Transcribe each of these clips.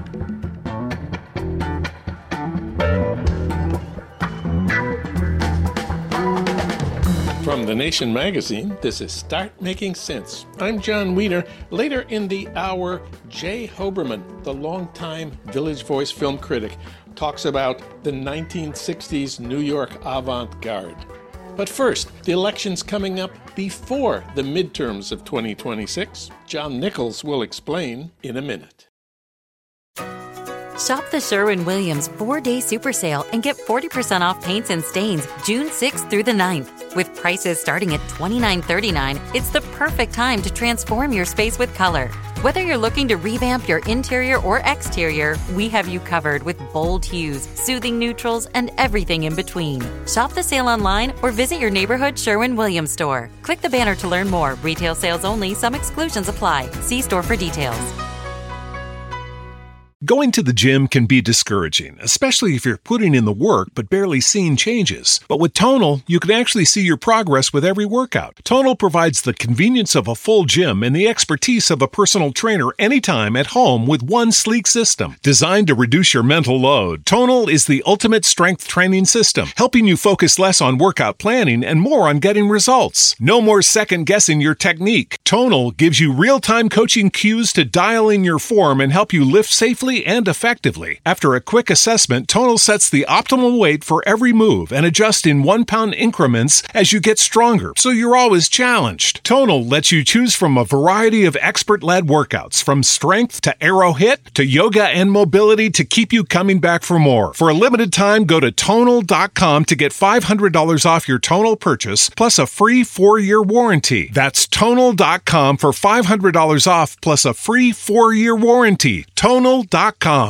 From The Nation magazine, this is Start Making Sense. I'm John Wiener. Later in the hour, Jay Hoberman, the longtime Village Voice film critic, talks about the 1960s New York avant-garde. But first, the election's coming up before the midterms of 2026. John Nichols will explain in a minute. Shop the Sherwin-Williams 4-day super sale and get 40% off paints and stains June 6th through the 9th. With prices starting at $29.39, it's the perfect time to transform your space with color. Whether you're looking to revamp your interior or exterior, we have you covered with bold hues, soothing neutrals, and everything in between. Shop the sale online or visit your neighborhood Sherwin-Williams store. Click the banner to learn more. Retail sales only. Some exclusions apply. See store for details. Going to the gym can be discouraging, especially if you're putting in the work but barely seeing changes. But with Tonal, you can actually see your progress with every workout. Tonal provides the convenience of a full gym and the expertise of a personal trainer anytime at home with one sleek system. Designed to reduce your mental load, Tonal is the ultimate strength training system, helping you focus less on workout planning and more on getting results. No more second-guessing your technique. Tonal gives you real-time coaching cues to dial in your form and help you lift safely and effectively. After a quick assessment, Tonal sets the optimal weight for every move and adjusts in 1-pound increments as you get stronger, so you're always challenged. Tonal lets you choose from a variety of expert-led workouts, from strength to aero hit to yoga and mobility, to keep you coming back for more. For a limited time, go to Tonal.com to get $500 off your Tonal purchase, plus a free 4-year warranty. That's Tonal.com for $500 off, plus a free 4-year warranty. Tonal.com.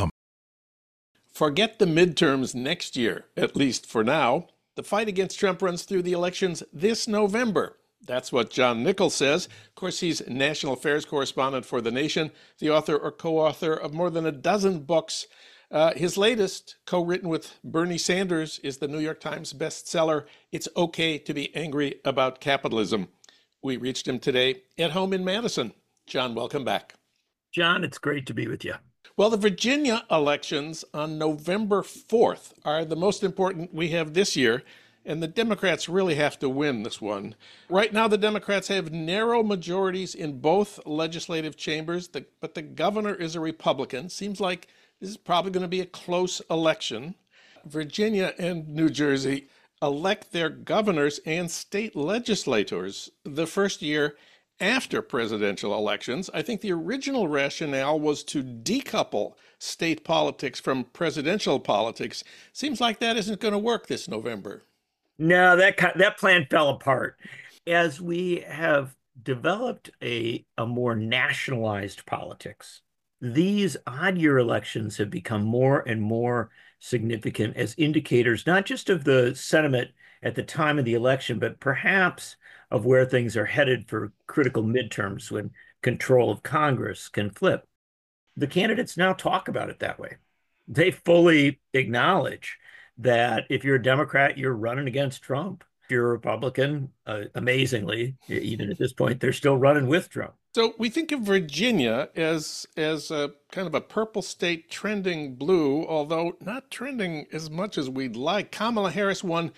Forget the midterms next year, at least for now. The fight against Trump runs through the elections this November. That's what John Nichols says. Of course, he's national affairs correspondent for The Nation, the author or co-author of more than a dozen books. His latest, co-written with Bernie Sanders, is the New York Times bestseller, It's Okay to Be Angry About Capitalism. We reached him today at home in Madison. John, welcome back. John, it's great to be with you. Well, the Virginia elections on November 4th are the most important we have this year, and the Democrats really have to win this one. Right now, the Democrats have narrow majorities in both legislative chambers, but the governor is a Republican. Seems like this is probably going to be a close election. Virginia and New Jersey elect their governors and state legislators the first year after presidential elections. I think the original rationale was to decouple state politics from presidential politics. Seems like that isn't going to work this November. No, that plan fell apart. As we have developed a more nationalized politics, these odd year elections have become more and more significant as indicators, not just of the sentiment at the time of the election, but perhaps of where things are headed for critical midterms when control of Congress can flip. The candidates now talk about it that way. They fully acknowledge that if you're a Democrat, you're running against Trump. If you're a Republican, amazingly, even at this point, they're still running with Trump. So we think of Virginia as a kind of a purple state trending blue, although not trending as much as we'd like. Kamala Harris won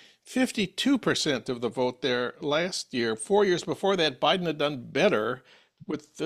52% of the vote there last year. 4 years before that, Biden had done better with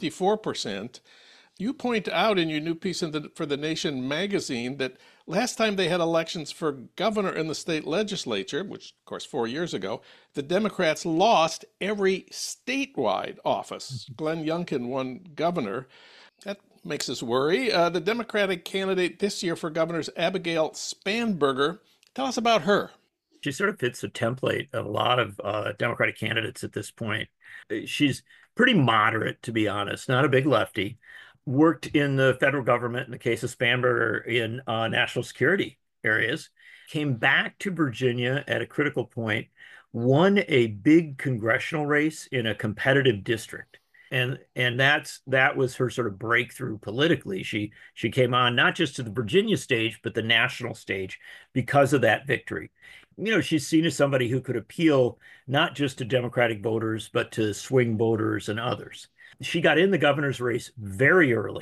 54%. You point out in your new piece for The Nation magazine that last time they had elections for governor in the state legislature, which of course 4 years ago, the Democrats lost every statewide office. Glenn Youngkin won governor. That makes us worry. The Democratic candidate this year for governor is Abigail Spanberger. Tell us about her. She sort of fits the template of a lot of Democratic candidates at this point. She's pretty moderate, to be honest, not a big lefty. Worked in the federal government, in the case of Spanberger, in national security areas, came back to Virginia at a critical point, won a big congressional race in a competitive district. And that was her sort of breakthrough politically. She came on not just to the Virginia stage, but the national stage because of that victory. You know, she's seen as somebody who could appeal not just to Democratic voters, but to swing voters and others. She got in the governor's race very early,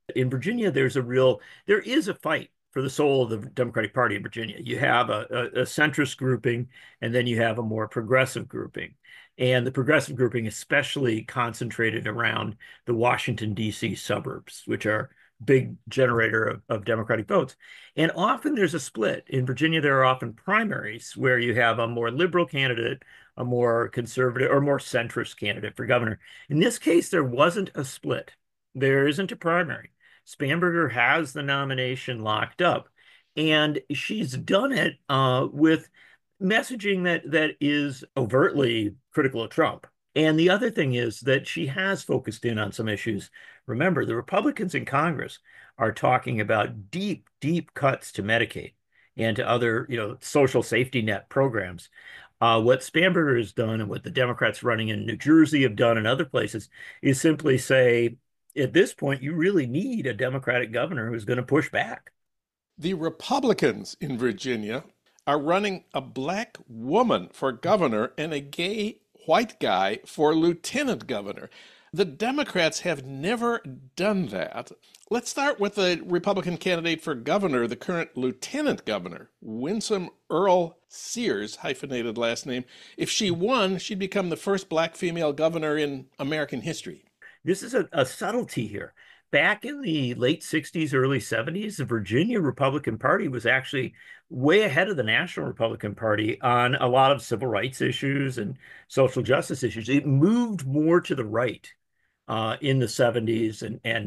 In Virginia, there is a fight for the soul of the Democratic Party in Virginia. You have a centrist grouping, and then you have a more progressive grouping. And the progressive grouping especially concentrated around the Washington, D.C. suburbs, which are big generator of Democratic votes. And often there's a split. In Virginia, there are often primaries where you have a more liberal candidate, a more conservative or more centrist candidate for governor. In this case, there wasn't a split. There isn't a primary. Spanberger has the nomination locked up, and she's done it with messaging that is overtly critical of Trump. And the other thing is that she has focused in on some issues. Remember, the Republicans in Congress are talking about deep, deep cuts to Medicaid and to other, social safety net programs. What Spanberger has done and what the Democrats running in New Jersey have done and other places is simply say, at this point, you really need a Democratic governor who's going to push back. The Republicans in Virginia are running a black woman for governor and a gay white guy for lieutenant governor. The Democrats have never done that. Let's start with the Republican candidate for governor, the current lieutenant governor, Winsome Earl Sears, hyphenated last name. If she won, she'd become the first black female governor in American history. This is a subtlety here. Back in the late 60s, early 70s, the Virginia Republican Party was actually way ahead of the National Republican Party on a lot of civil rights issues and social justice issues. It moved more to the right in the 70s,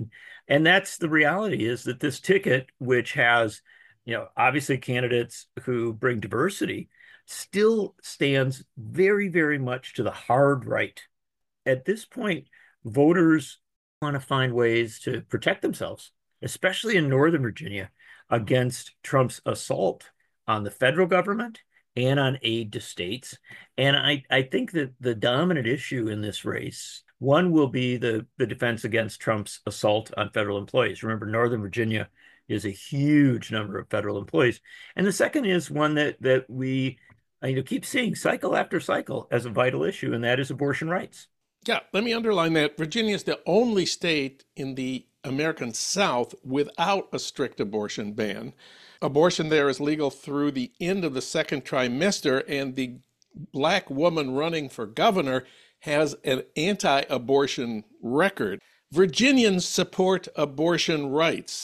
and that's the reality, is that this ticket, which has, obviously candidates who bring diversity, still stands very, very much to the hard right. At this point, voters want to find ways to protect themselves, especially in Northern Virginia, against Trump's assault on the federal government and on aid to states. And I think that the dominant issue in this race, one will be the defense against Trump's assault on federal employees. Remember, Northern Virginia is a huge number of federal employees. And the second is one that we keep seeing cycle after cycle as a vital issue, and that is abortion rights. Yeah, let me underline that. Virginia is the only state in the American South without a strict abortion ban. Abortion there is legal through the end of the second trimester, and the black woman running for governor has an anti-abortion record. Virginians support abortion rights.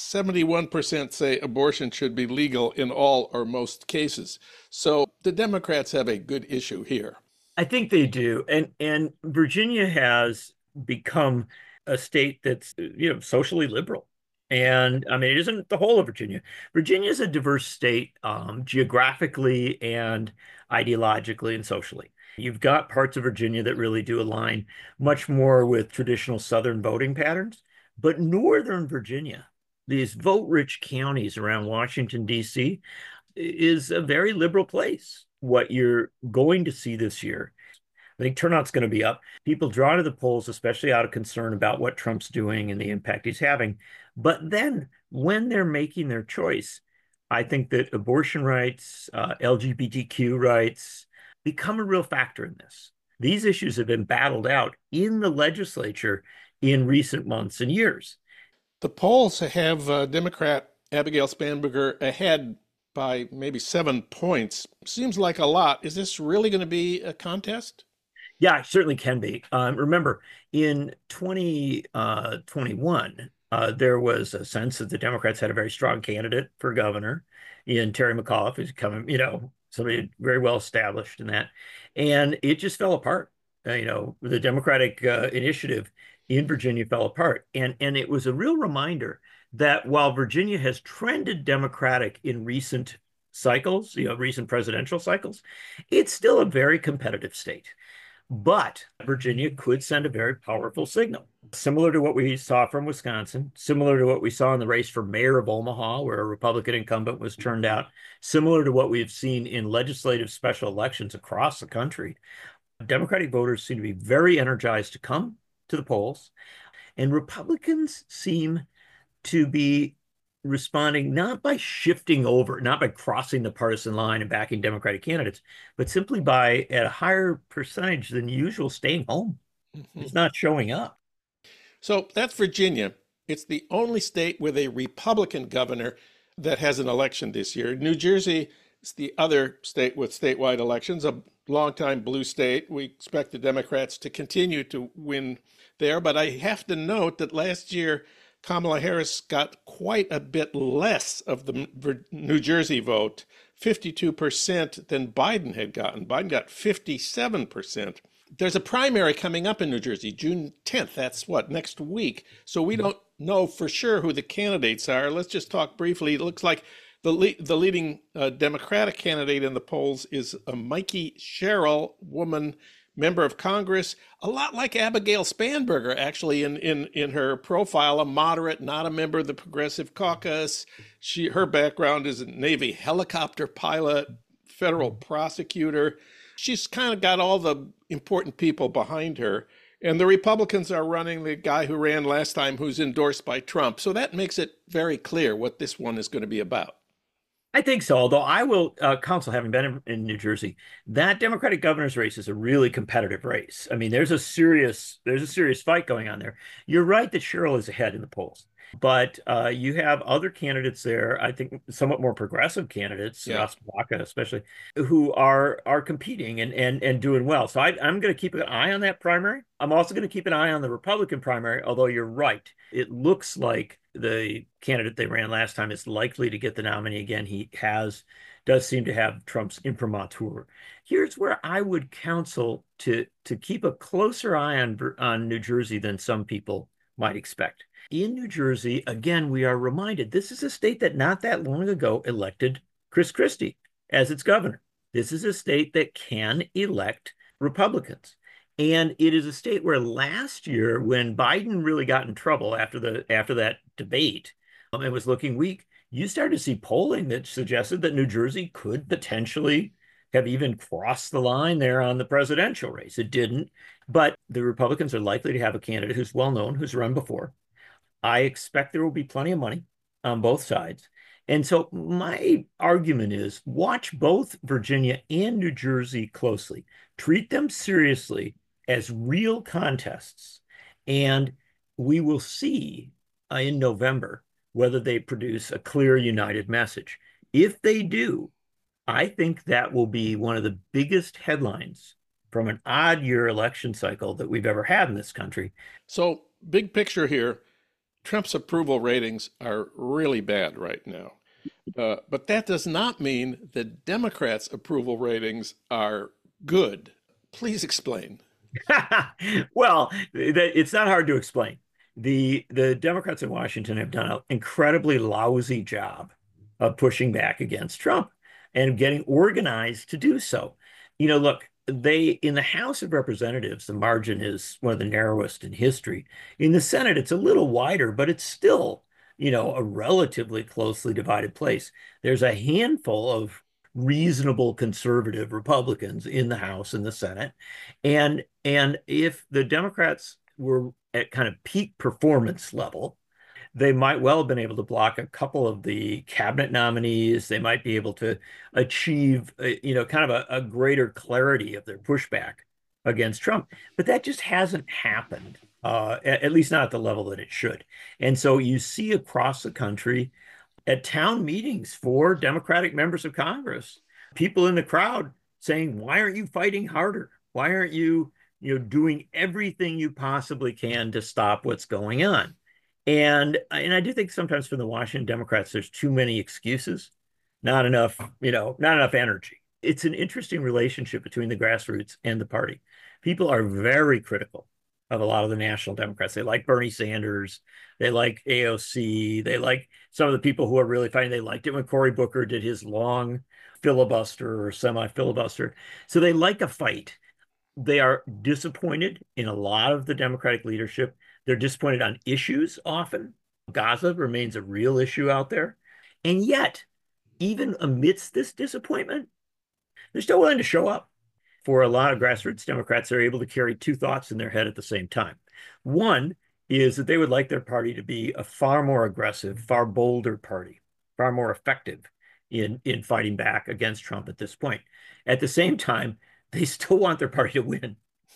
71% say abortion should be legal in all or most cases. So the Democrats have a good issue here. I think they do. And Virginia has become a state that's, socially liberal. And I mean, it isn't the whole of Virginia. Virginia is a diverse state geographically and ideologically and socially. You've got parts of Virginia that really do align much more with traditional Southern voting patterns. But Northern Virginia, these vote-rich counties around Washington, D.C., is a very liberal place. What you're going to see this year, I think turnout's going to be up. People draw to the polls, especially out of concern about what Trump's doing and the impact he's having. But then when they're making their choice, I think that abortion rights, LGBTQ rights become a real factor in this. These issues have been battled out in the legislature in recent months and years. The polls have Democrat Abigail Spanberger ahead by maybe 7 points. Seems like a lot. Is this really going to be a contest? Yeah, it certainly can be. Remember, in 2021, there was a sense that the Democrats had a very strong candidate for governor in Terry McAuliffe, who's coming, somebody very well established in that. And it just fell apart. The Democratic initiative in Virginia fell apart. And it was a real reminder that while Virginia has trended Democratic in recent cycles, recent presidential cycles, it's still a very competitive state. But Virginia could send a very powerful signal, similar to what we saw from Wisconsin, similar to what we saw in the race for mayor of Omaha, where a Republican incumbent was turned out, similar to what we've seen in legislative special elections across the country. Democratic voters seem to be very energized to come to the polls, and Republicans seem to be responding not by shifting over, not by crossing the partisan line and backing Democratic candidates, but simply by, at a higher percentage than usual, staying home. It's not showing up. So that's Virginia. It's the only state with a Republican governor that has an election this year. New Jersey is the other state with statewide elections, a longtime blue state. We expect the Democrats to continue to win there. But I have to note that last year, Kamala Harris got quite a bit less of the New Jersey vote, 52% than Biden had gotten. Biden got 57%. There's a primary coming up in New Jersey, June 10th. That's what, next week. So we don't know for sure who the candidates are. Let's just talk briefly. It looks like the leading Democratic candidate in the polls is a Mikey Sherrill, woman, member of Congress, a lot like Abigail Spanberger, actually, in her profile, a moderate, not a member of the Progressive Caucus. Her background is a Navy helicopter pilot, federal prosecutor. She's kind of got all the important people behind her. And the Republicans are running the guy who ran last time, who's endorsed by Trump. So that makes it very clear what this one is going to be about. I think so, although I will counsel, having been in New Jersey, that Democratic governor's race is a really competitive race. I mean, there's a serious fight going on there. You're right that Sherrill is ahead in the polls, but you have other candidates there, I think somewhat more progressive candidates, Baca especially, who are competing and doing well. So I'm going to keep an eye on that primary. I'm also going to keep an eye on the Republican primary, although you're right. It looks like the candidate they ran last time is likely to get the nominee again. He does seem to have Trump's imprimatur. Here's where I would counsel to keep a closer eye on New Jersey than some people might expect. In New Jersey, again, we are reminded this is a state that not that long ago elected Chris Christie as its governor. This is a state that can elect Republicans. And it is a state where last year, when Biden really got in trouble after that debate and was looking weak, you started to see polling that suggested that New Jersey could potentially have even crossed the line there on the presidential race. It didn't, but the Republicans are likely to have a candidate who's well-known, who's run before. I expect there will be plenty of money on both sides. And so my argument is watch both Virginia and New Jersey closely. Treat them seriously as real contests, and we will see in November whether they produce a clear, united message. If they do, I think that will be one of the biggest headlines from an odd year election cycle that we've ever had in this country. So, big picture here, Trump's approval ratings are really bad right now. But that does not mean that Democrats' approval ratings are good. Please explain. Well, it's not hard to explain. The Democrats in Washington have done an incredibly lousy job of pushing back against Trump and getting organized to do so. Look, in the House of Representatives, the margin is one of the narrowest in history. In the Senate, it's a little wider, but it's still, a relatively closely divided place. There's a handful of reasonable conservative Republicans in the House and the Senate. And if the Democrats were at kind of peak performance level, they might well have been able to block a couple of the cabinet nominees. They might be able to achieve, kind of a greater clarity of their pushback against Trump. But that just hasn't happened, at least not at the level that it should. And so you see across the country at town meetings for Democratic members of Congress, people in the crowd saying, why aren't you fighting harder? Why aren't you, doing everything you possibly can to stop what's going on? And I do think sometimes for the Washington Democrats, there's too many excuses, not enough energy. It's an interesting relationship between the grassroots and the party. People are very critical of a lot of the national Democrats. They like Bernie Sanders. They like AOC. They like some of the people who are really fighting. They liked it when Cory Booker did his long filibuster or semi-filibuster. So they like a fight. They are disappointed in a lot of the Democratic leadership. They're disappointed on issues often. Gaza remains a real issue out there. And yet, even amidst this disappointment, they're still willing to show up. For a lot of grassroots Democrats, they're able to carry two thoughts in their head at the same time. One is that they would like their party to be a far more aggressive, far bolder party, far more effective in fighting back against Trump at this point. At the same time, they still want their party to win.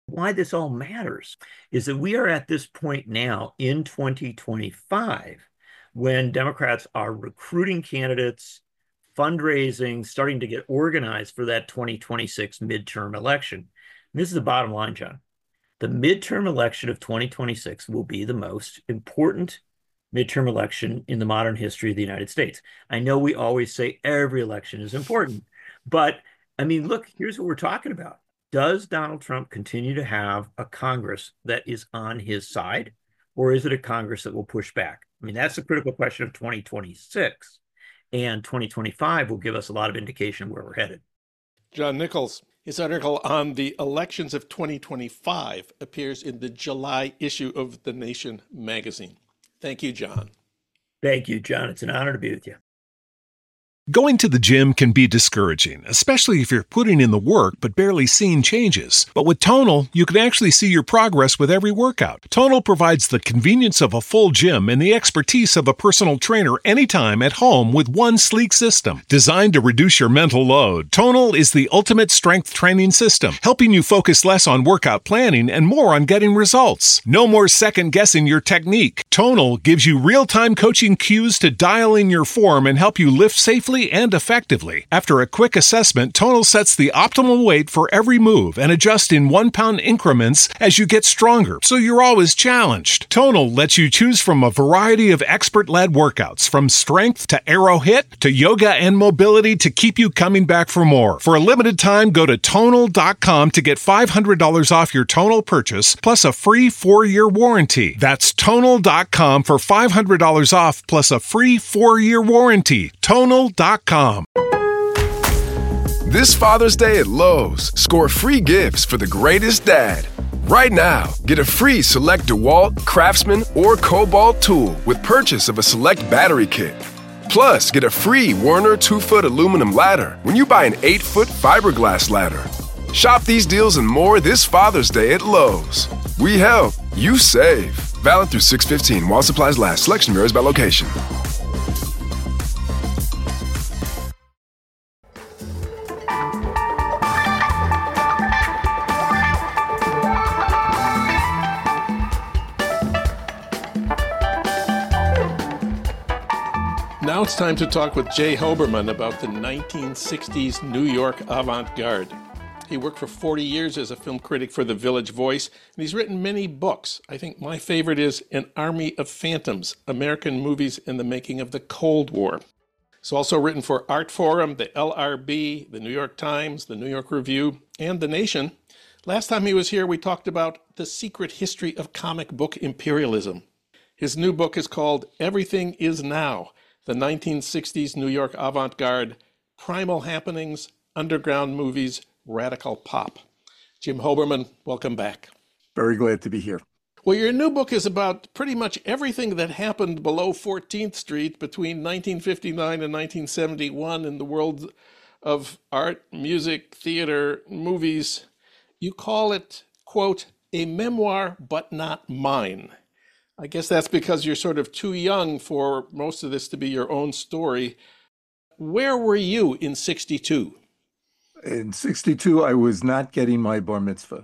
why this all matters is that we are at this point now in 2025 when Democrats are recruiting candidates, fundraising, starting to get organized for that 2026 midterm election. And this is the bottom line, John. The midterm election of 2026 will be the most important midterm election in the modern history of the United States. I know we always say every election is important, but I mean, look, here's what we're talking about. Does Donald Trump continue to have a Congress that is on his side, or is it a Congress that will push back? I mean, that's the critical question of 2026. And 2025 will give us a lot of indication of where we're headed. John Nichols, his article on the elections of 2025 appears in the July issue of The Nation magazine. Thank you, John. Thank you, John. It's an honor to be with you. Going to the gym can be discouraging, especially if you're putting in the work but barely seeing changes. But with Tonal, you can actually see your progress with every workout. Tonal provides the convenience of a full gym and the expertise of a personal trainer anytime at home with one sleek system. Designed to reduce your mental load, Tonal is the ultimate strength training system, helping you focus less on workout planning and more on getting results. No more second-guessing your technique. Tonal gives you real-time coaching cues to dial in your form and help you lift safely and effectively. After a quick assessment, Tonal sets the optimal weight for every move and adjusts in 1 pound increments as you get stronger, so you're always challenged. Tonal lets you choose from a variety of expert-led workouts, from strength to arrow hit to yoga and mobility to keep you coming back for more. For a limited time, go to Tonal.com to get $500 off your Tonal purchase, plus a free 4-year warranty. That's Tonal.com for $500 off, plus a free 4-year warranty. Tonal.com. This Father's Day at Lowe's, score free gifts for the greatest dad. Right now, get a free select DeWalt, Craftsman, or Cobalt tool with purchase of a select battery kit. Plus, get a free Werner 2-foot aluminum ladder when you buy an 8-foot fiberglass ladder. Shop these deals and more this Father's Day at Lowe's. We help, you save. Valid through 6/15 while supplies last. Selection varies by location. Now it's time to talk with Jay Hoberman about the 1960s New York avant-garde. He worked for 40 years as a film critic for The Village Voice, and he's written many books. I think my favorite is An Army of Phantoms, American Movies in the Making of the Cold War. He's also written for Artforum, the LRB, the New York Times, the New York Review, and The Nation. Last time he was here, we talked about the secret history of comic book imperialism. His new book is called Everything Is Now, the 1960s New York avant-garde, primal happenings, underground movies, radical pop. Jim Hoberman, welcome back. Very glad to be here. Well, your new book is about pretty much everything that happened below 14th Street between 1959 and 1971 in the world of art, music, theater, movies. You call it, quote, a memoir, but not mine. I guess that's because you're sort of too young for most of this to be your own story. Where were you in 62? In 62, I was not getting my bar mitzvah.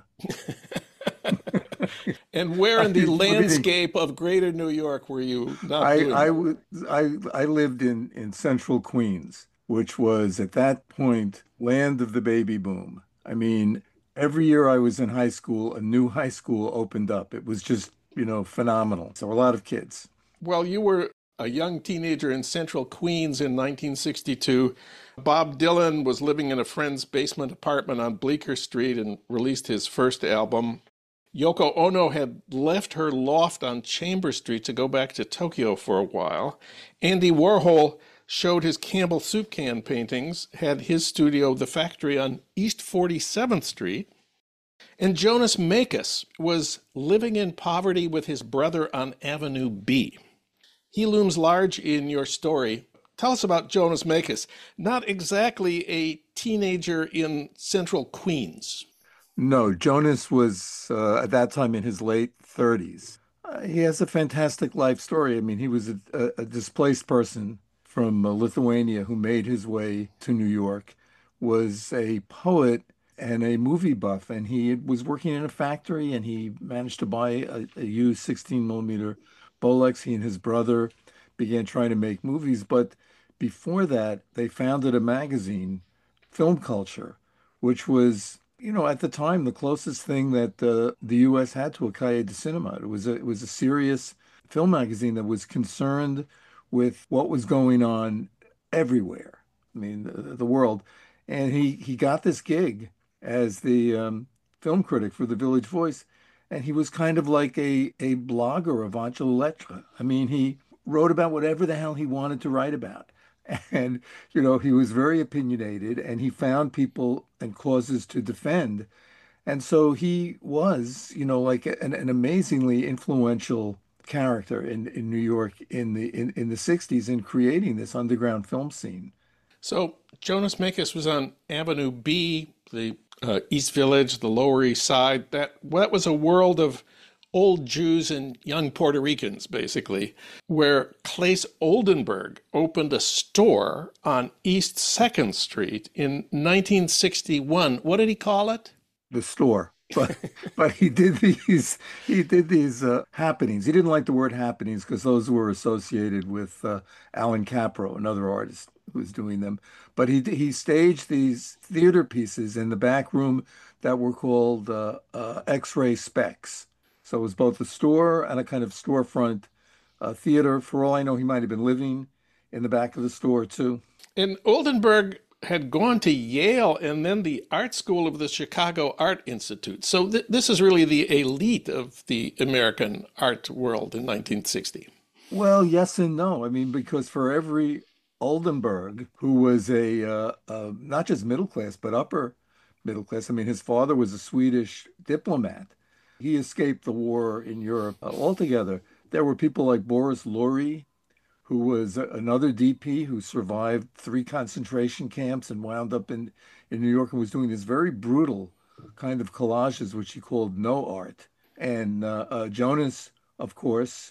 And where in the landscape of greater New York were you not doing? I lived in central Queens, which was at that point land of the baby boom. I mean, every year I was in high school, a new high school opened up. It was just, phenomenal. So a lot of kids. Well, you were a young teenager in central Queens in 1962. Bob Dylan was living in a friend's basement apartment on Bleecker Street and released his first album. Yoko Ono had left her loft on Chambers Street to go back to Tokyo for a while. Andy Warhol showed his Campbell soup can paintings, had his studio, The Factory, on East 47th Street. And Jonas Mekas was living in poverty with his brother on Avenue B. He looms large in your story. Tell us about Jonas Mekas. Not exactly a teenager in central Queens. No, Jonas was at that time in his late 30s. He has a fantastic life story. I mean, he was a displaced person from Lithuania who made his way to New York, was a poet and a movie buff, and he was working in a factory, and he managed to buy a used 16 millimeter Bolex. He and his brother began trying to make movies, but before that, they founded a magazine, Film Culture, which was, at the time, the closest thing that the U.S. had to a Cahiers du Cinema. It was a serious film magazine that was concerned with what was going on everywhere. I mean, the world. And he got this gig as the film critic for the Village Voice, and he was kind of like a blogger of Angela Lettre. I mean, he wrote about whatever the hell he wanted to write about. And, he was very opinionated, and he found people and causes to defend. And so he was, like an amazingly influential character in New York in the 60s in creating this underground film scene. So Jonas Mekas was on Avenue B, the East Village, the Lower East Side. That was a world of old Jews and young Puerto Ricans, basically, where Claes Oldenburg opened a store on East 2nd Street in 1961. What did he call it? The store. But he did these happenings. He didn't like the word happenings because those were associated with Alan Capro, another artist who was doing them. But he staged these theater pieces in the back room that were called X-ray specs. So it was both a store and a kind of storefront theater. For all I know, he might have been living in the back of the store too. And Oldenburg had gone to Yale and then the art school of the Chicago Art Institute. So this is really the elite of the American art world in 1960. Well, yes and no. I mean, because for every Oldenburg, who was a not just middle class, but upper middle class. I mean, his father was a Swedish diplomat. He escaped the war in Europe altogether. There were people like Boris Lorry, who was another DP who survived 3 concentration camps and wound up in New York and was doing this very brutal kind of collages, which he called no art. And Jonas, of course,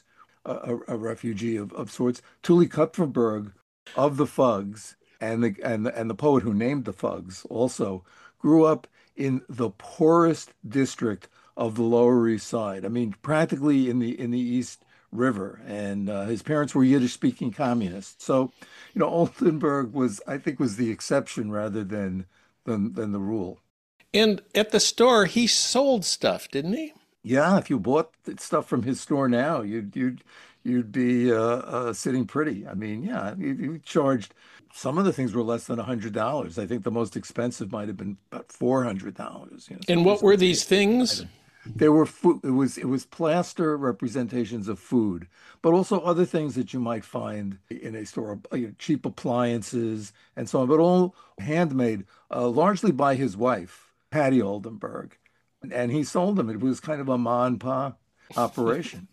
a refugee of sorts. Tuli Kupferberg of the Fugs and the poet who named the Fugs also grew up in the poorest district of the Lower East Side. I mean, practically in the East River, and his parents were Yiddish-speaking communists. So, Oldenburg was the exception rather than the rule. And at the store, he sold stuff, didn't he? Yeah, if you bought stuff from his store now, you'd be sitting pretty. I mean, yeah, you charged. Some of the things were less than $100. I think the most expensive might have been about $400. And what were these things? There were food. It was plaster representations of food, but also other things that you might find in a store, cheap appliances and so on, but all handmade, largely by his wife, Patty Oldenburg, and he sold them. It was kind of a ma and pa operation.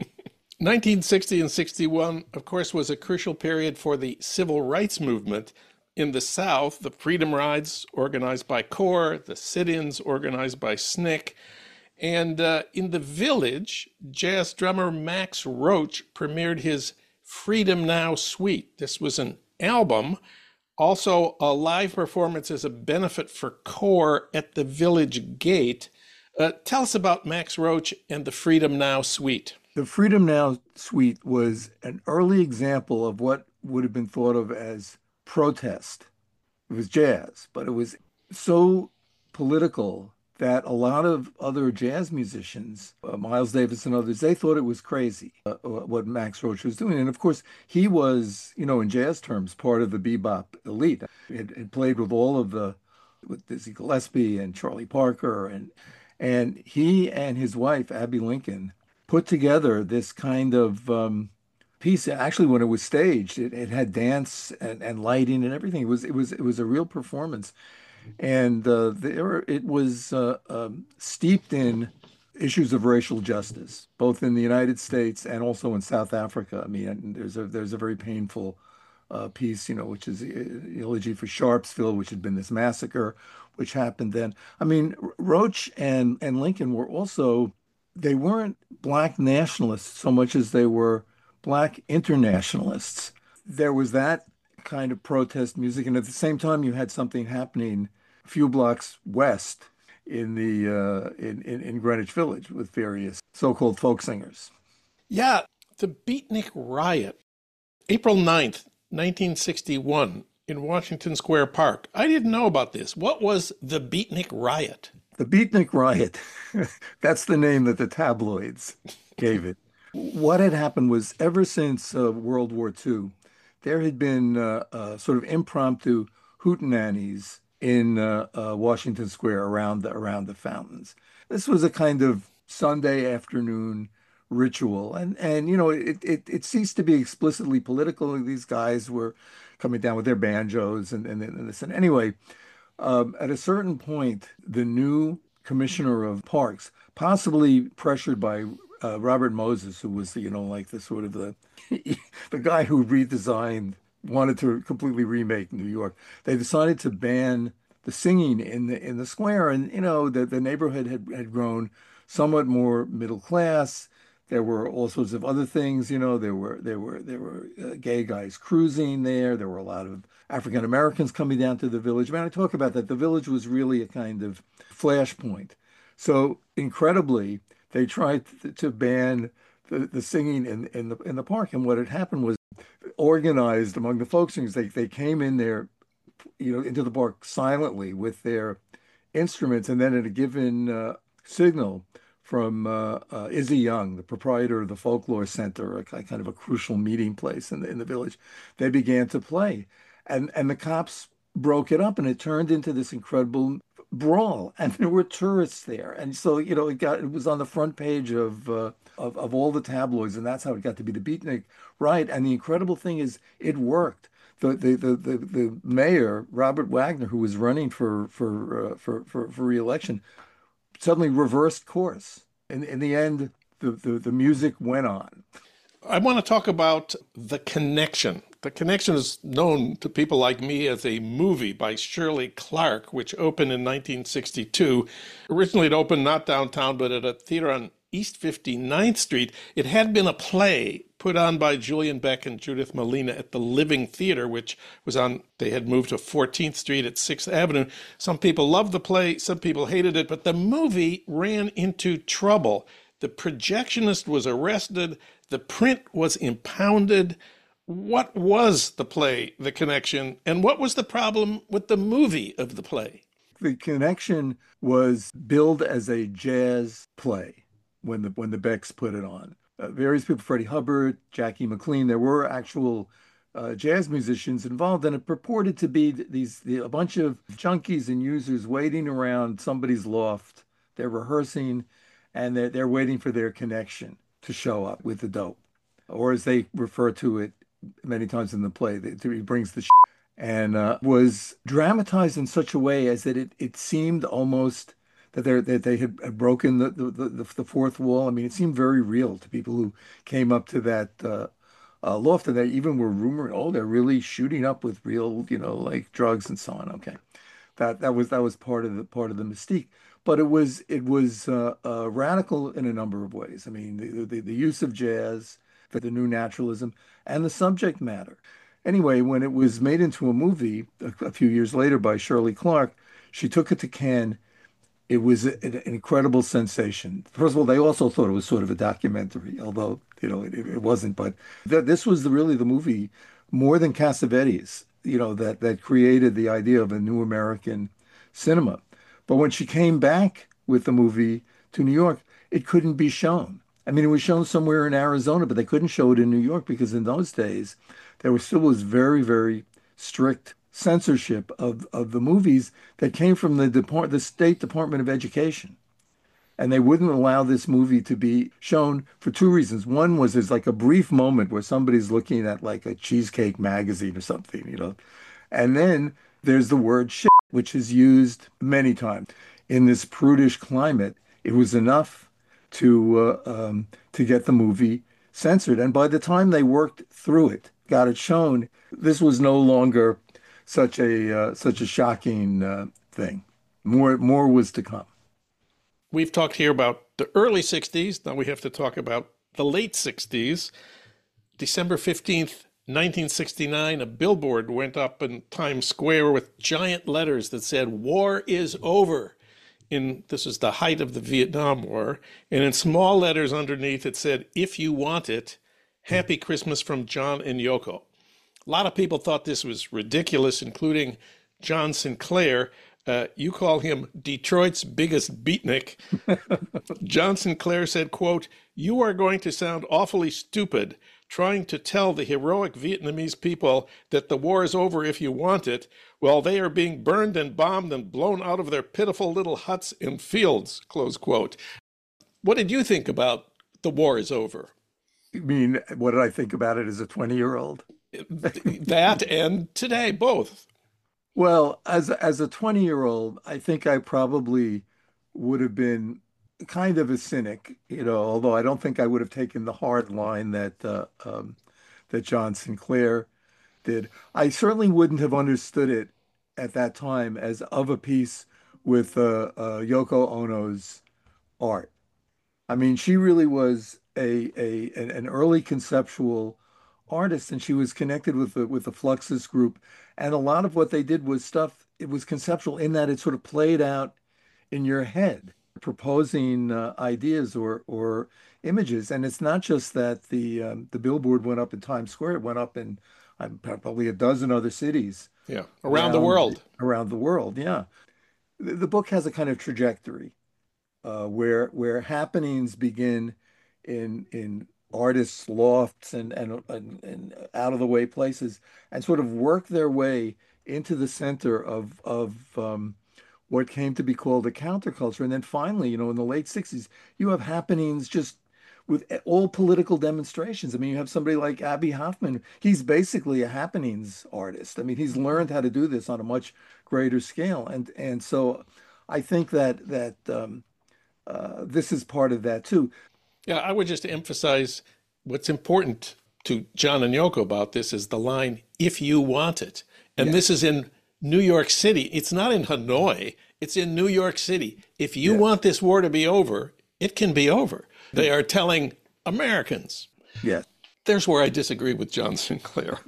1960 and 61, of course, was a crucial period for the civil rights movement. In the South, the Freedom Rides organized by CORE, the sit-ins organized by SNCC. And in the Village, jazz drummer Max Roach premiered his Freedom Now Suite. This was an album, also a live performance as a benefit for CORE at the Village Gate. Tell us about Max Roach and the Freedom Now Suite. The Freedom Now Suite was an early example of what would have been thought of as protest. It was jazz, but it was so political that a lot of other jazz musicians, Miles Davis and others, they thought it was crazy what Max Roach was doing. And of course, he was, in jazz terms, part of the bebop elite. It played with with Dizzy Gillespie and Charlie Parker. And he and his wife, Abby Lincoln, put together this kind of piece. Actually, when it was staged, it had dance and lighting and everything. It was a real performance. And it was steeped in issues of racial justice, both in the United States and also in South Africa. I mean, there's a very painful piece, which is the Elegy for Sharpsville, which had been this massacre, which happened then. I mean, Roach and Lincoln were also, they weren't Black nationalists so much as they were Black internationalists. There was that kind of protest music, and at the same time, you had something happening a few blocks west in the in Greenwich Village with various so-called folk singers. Yeah, the Beatnik Riot, April 9th, 1961, in Washington Square Park. I didn't know about this. What was the Beatnik Riot? The Beatnik Riot, that's the name that the tabloids gave it. What had happened was ever since World War II, there had been sort of impromptu hootenannies in Washington Square around the fountains. This was a kind of Sunday afternoon ritual, and you know it ceased to be explicitly political. These guys were coming down with their banjos and this. And anyway, at a certain point, the new commissioner of parks, possibly pressured by Robert Moses, who was, you know, like the sort of the the guy who redesigned, wanted to completely remake New York. They decided to ban the singing in the square, and you know the neighborhood had grown somewhat more middle class. There were all sorts of other things, you know. There were gay guys cruising there. There were a lot of African Americans coming down to the village. I mean, I talk about that. The village was really a kind of flashpoint. So incredibly, they tried to ban the singing in the park. And what had happened was organized among the folk singers. They came in there, you know, into the park silently with their instruments, and then at a given signal from Izzy Young, the proprietor of the Folklore Center, a kind of a crucial meeting place in the village, they began to play, and the cops broke it up, and it turned into this incredible brawl, and there were tourists there, and so you know it was on the front page of all the tabloids, and that's how it got to be the Beatnik Riot. And the incredible thing is, it worked. The mayor, Robert Wagner, who was running for re-election, suddenly reversed course. In the end, the music went on. I want to talk about The Connection. The Connection is known to people like me as a movie by Shirley Clarke, which opened in 1962. Originally, it opened not downtown, but at a theater on East 59th Street. It had been a play put on by Julian Beck and Judith Malina at the Living Theater, which was on, they had moved to 14th Street at 6th Avenue. Some people loved the play, some people hated it, but the movie ran into trouble. The projectionist was arrested, the print was impounded. What was the play, The Connection, and what was the problem with the movie of the play? The Connection was billed as a jazz play when the Becks put it on. Various people, Freddie Hubbard, Jackie McLean, there were actual jazz musicians involved, and it purported to be a bunch of junkies and users waiting around somebody's loft. They're rehearsing, and they're waiting for their connection to show up with the dope, or as they refer to it many times in the play, he brings the and was dramatized in such a way as that it seemed almost that they had broken the fourth wall. I mean, it seemed very real to people who came up to that loft, and they even were rumoring, oh, they're really shooting up with real, you know, like drugs and so on. Okay, that was part of the mystique, but it was radical in a number of ways. I mean, the use of jazz, for the new naturalism, and the subject matter. Anyway, when it was made into a movie a few years later by Shirley Clarke, she took it to Cannes. It was an incredible sensation. First of all, they also thought it was sort of a documentary, although, you know, it wasn't. But this was really the movie, more than Cassavetes, you know, that created the idea of a new American cinema. But when she came back with the movie to New York, it couldn't be shown. I mean, it was shown somewhere in Arizona, but they couldn't show it in New York because in those days, there still was very, very strict censorship of the movies that came from the State Department of Education. And they wouldn't allow this movie to be shown for two reasons. One was there's like a brief moment where somebody's looking at like a Cheesecake magazine or something, you know. And then there's the word shit, which is used many times. In this prudish climate, it was enough to get the movie censored. And by the time they worked through it, got it shown, this was no longer such a shocking thing. More was to come. We've talked here about the early 60s. Now we have to talk about the late 60s. December 15th, 1969, a billboard went up in Times Square with giant letters that said, "War is over." This is the height of the Vietnam War. And in small letters underneath, it said, "If you want it, Happy Christmas from John and Yoko." A lot of people thought this was ridiculous, including John Sinclair. You call him Detroit's biggest beatnik. John Sinclair said, quote, "You are going to sound awfully stupid trying to tell the heroic Vietnamese people that the war is over if you want it, while they are being burned and bombed and blown out of their pitiful little huts and fields," close quote. What did you think about the war is over? I mean, what did I think about it as a 20-year-old? That and today, both. Well, as a 20-year-old, I think I probably would have been kind of a cynic, although I don't think I would have taken the hard line that John Sinclair did. I certainly wouldn't have understood it at that time as of a piece with Yoko Ono's art. I mean, she really was an early conceptual artist, and she was connected with the Fluxus group. And a lot of what they did was stuff, it was conceptual in that it sort of played out in your head, proposing ideas or images. And it's not just that the billboard went up in Times Square, it went up in probably a dozen other cities. Yeah, around the world. Around the world, yeah. The book has a kind of trajectory where happenings begin in artists' lofts and out of the way places, and sort of work their way into the center of what came to be called a counterculture. And then finally, in the late 60s, you have happenings just with all political demonstrations. I mean, you have somebody like Abbie Hoffman. He's basically a happenings artist. I mean, he's learned how to do this on a much greater scale. And so I think that this is part of that too. Yeah, I would just emphasize what's important to John and Yoko about this is the line, "If you want it." And This is in New York City. It's not in Hanoi. It's in New York City. If you want this war to be over, it can be over. They are telling Americans. Yes. There's where I disagree with John Sinclair.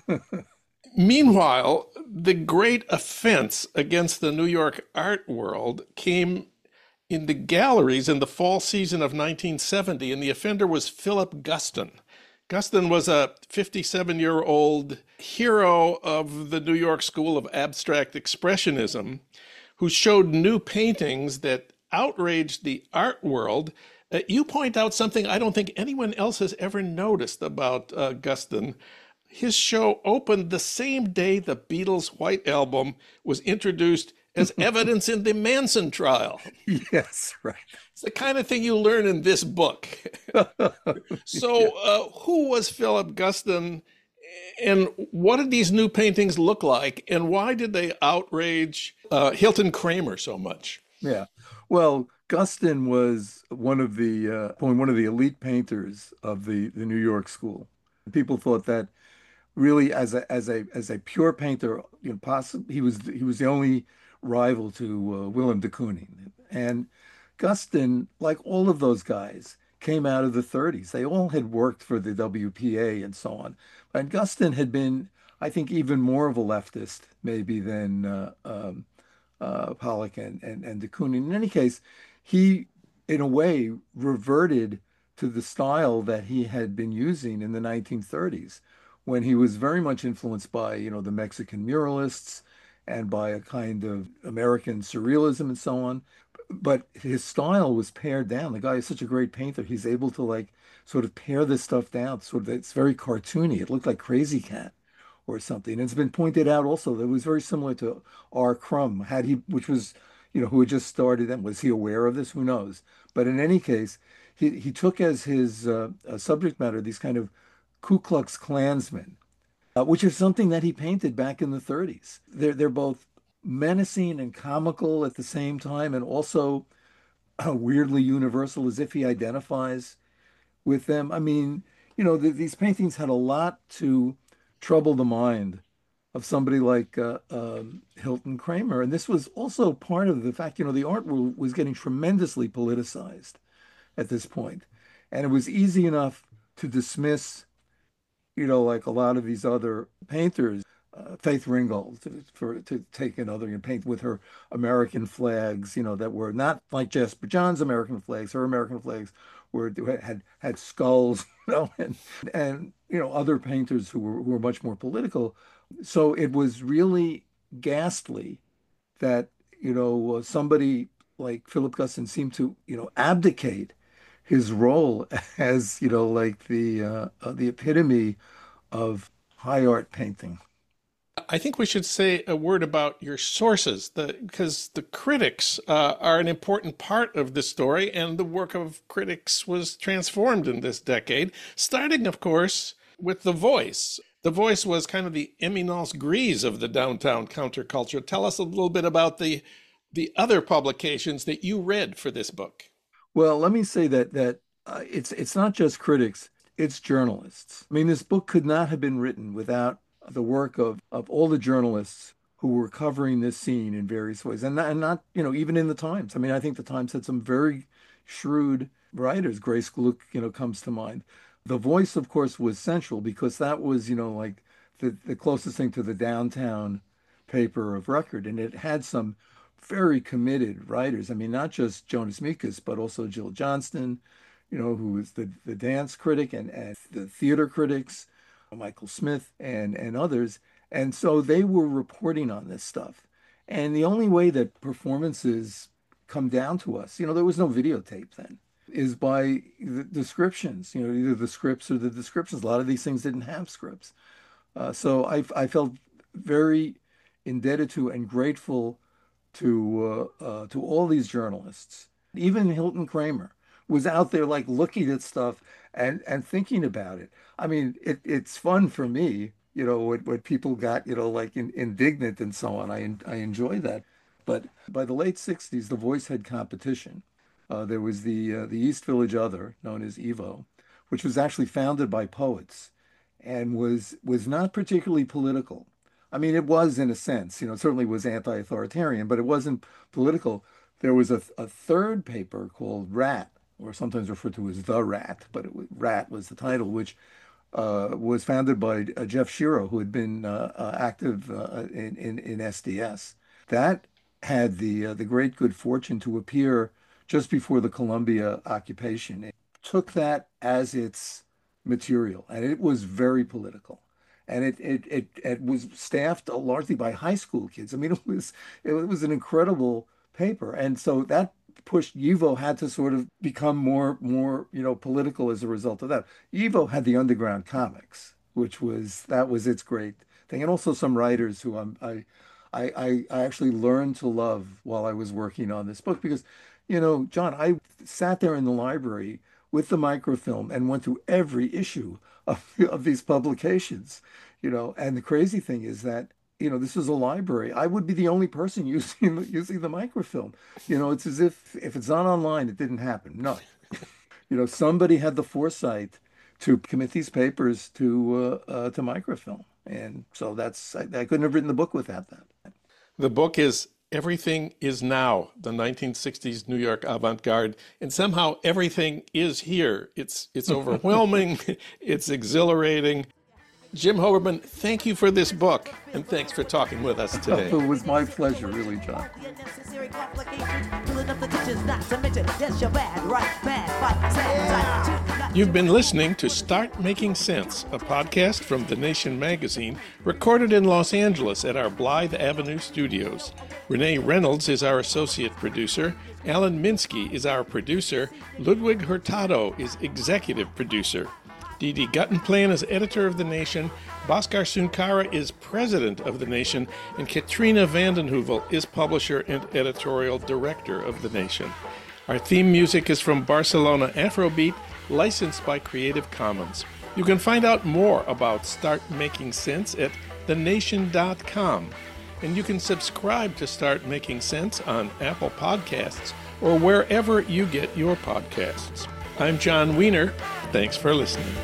Meanwhile, the great offense against the New York art world came in the galleries in the fall season of 1970, and the offender was Philip Guston. Guston was a 57-year-old hero of the New York School of Abstract Expressionism who showed new paintings that outraged the art world. You point out something I don't think anyone else has ever noticed about Guston. His show opened the same day the Beatles' White Album was introduced as evidence in the Manson trial. Yes, right. It's the kind of thing you learn in this book. So who was Philip Guston, and what did these new paintings look like, and why did they outrage Hilton Kramer so much? Yeah. Well, Guston was one of the elite painters of the New York School. People thought that really as a pure painter, he was the only rival to Willem de Kooning. And Guston, like all of those guys, came out of the 30s. They all had worked for the WPA and so on. And Guston had been, I think, even more of a leftist maybe than Pollock and de Kooning. In any case, he, in a way, reverted to the style that he had been using in the 1930s, when he was very much influenced by, the Mexican muralists and by a kind of American surrealism and so on. But his style was pared down. The guy is such a great painter. He's able to sort of pare this stuff down. It's very cartoony. It looked like Crazy Cat or something. And it's been pointed out also that it was very similar to R. Crumb, which was, who had just started. And was he aware of this? Who knows? But in any case, he took as his subject matter these kind of Ku Klux Klansmen, which is something that he painted back in the 30s. They're both menacing and comical at the same time, and also weirdly universal, as if he identifies with them. I mean, these paintings had a lot to trouble the mind of somebody like Hilton Kramer. And this was also part of the fact, the art world was getting tremendously politicized at this point. And it was easy enough to dismiss like a lot of these other painters, Faith Ringgold, to take another and paint with her American flags, that were not like Jasper John's American flags. Her American flags had skulls, and other painters who were much more political. So it was really ghastly that somebody like Philip Guston seemed to abdicate his role as like the epitome of high art painting. I think we should say a word about your sources, because the critics are an important part of this story, and the work of critics was transformed in this decade, starting, of course, with The Voice. The Voice was kind of the eminence grise of the downtown counterculture. Tell us a little bit about the other publications that you read for this book. Well, let me say that it's not just critics, it's journalists. I mean, this book could not have been written without the work of all the journalists who were covering this scene in various ways, and not even in the Times. I mean, I think the Times had some very shrewd writers. Grace Gluck, comes to mind. The Voice, of course, was central because that was, like the closest thing to the downtown paper of record, and it had some very committed writers. I mean, not just Jonas Mekas, but also Jill Johnston, who was the dance critic, and the theater critics, Michael Smith and others. And so they were reporting on this stuff. And the only way that performances come down to us, there was no videotape then, is by the descriptions, either the scripts or the descriptions. A lot of these things didn't have scripts. So I felt very indebted to and grateful to all these journalists. Even Hilton Kramer was out there like looking at stuff and thinking about it. I mean, it's fun for me, when people got, like indignant and so on. I enjoy that. But by the late 60s, The Voice had competition. There was the East Village Other, known as Evo, which was actually founded by poets and was not particularly political. I mean, it was in a sense, it certainly was anti-authoritarian, but it wasn't political. There was a third paper called Rat, or sometimes referred to as The Rat, but Rat was the title, which was founded by Jeff Shiro, who had been active in SDS. That had the great good fortune to appear just before the Columbia occupation. It took that as its material, and it was very political. And it was staffed largely by high school kids. I mean, it was an incredible paper, and so that pushed YIVO had to sort of become more political as a result of that. YIVO had the underground comics, that was its great thing, and also some writers who I actually learned to love while I was working on this book, because John, I sat there in the library with the microfilm and went through every issue of these publications, and the crazy thing is that, this is a library. I would be the only person using the microfilm. It's as if it's not online, it didn't happen. No, somebody had the foresight to commit these papers to microfilm, and so I couldn't have written the book without that. The book is Everything Is Now, the 1960s New York avant-garde, and somehow everything is here. It's overwhelming, it's exhilarating. Jim Hoberman, thank you for this book, and thanks for talking with us today. It was my pleasure, really, John. You've been listening to Start Making Sense, a podcast from The Nation magazine, recorded in Los Angeles at our Blythe Avenue studios. Renee Reynolds is our associate producer. Alan Minsky is our producer. Ludwig Hurtado is executive producer. Didi Guttenplan is editor of The Nation, Bhaskar Sunkara is president of The Nation, and Katrina vanden Heuvel is publisher and editorial director of The Nation. Our theme music is from Barcelona Afrobeat, licensed by Creative Commons. You can find out more about Start Making Sense at thenation.com, and you can subscribe to Start Making Sense on Apple Podcasts or wherever you get your podcasts. I'm John Wiener. Thanks for listening.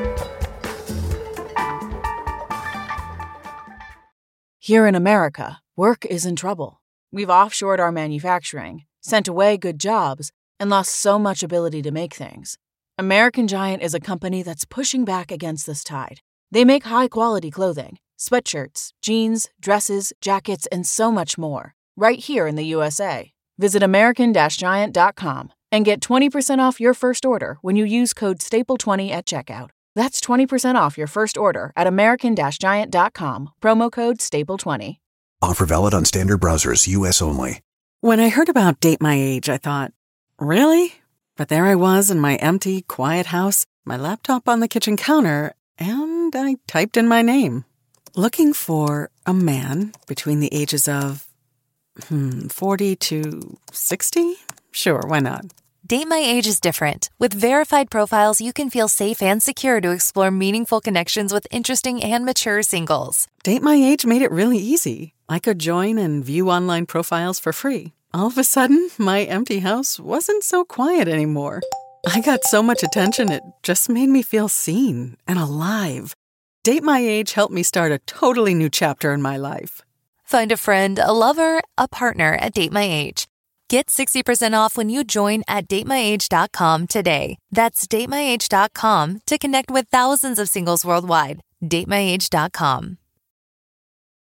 Here in America, Work is in trouble. We've offshored our manufacturing, sent away good jobs, and lost so much ability to make things. American Giant is a company that's pushing back against this tide. They make high-quality clothing, sweatshirts, jeans, dresses, jackets, and so much more, right here in the USA. Visit American-Giant.com and get 20% off your first order when you use code STAPLE20 at checkout. That's 20% off your first order at American-Giant.com, promo code STAPLE20. Offer valid on standard browsers, U.S. only. When I heard about Date My Age, I thought, really? But there I was in my empty, quiet house, my laptop on the kitchen counter, and I typed in my name. Looking for a man between the ages of 40 to 60? Sure, why not? Date My Age is different. With verified profiles, you can feel safe and secure to explore meaningful connections with interesting and mature singles. Date My Age made it really easy. I could join and view online profiles for free. All of a sudden, my empty house wasn't so quiet anymore. I got so much attention, it just made me feel seen and alive. Date My Age helped me start a totally new chapter in my life. Find a friend, a lover, a partner at Date My Age. Get 60% off when you join at datemyage.com today. That's datemyage.com to connect with thousands of singles worldwide. datemyage.com.